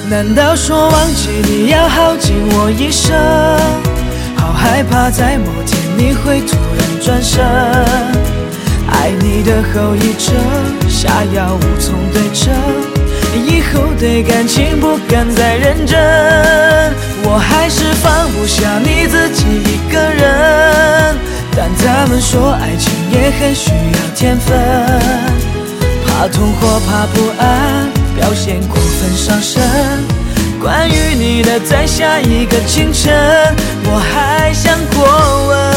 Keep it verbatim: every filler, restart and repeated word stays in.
难道说忘记你要耗尽我一生？好害怕在某天你会突然转身，爱你的后遗症，下药无从对症，以后对感情不敢再认真。我还是放不下你自己一个人，但他们说爱情也很需要天分，怕痛或怕不安，表现过分伤身。关于你的在下一个清晨，我还想过问。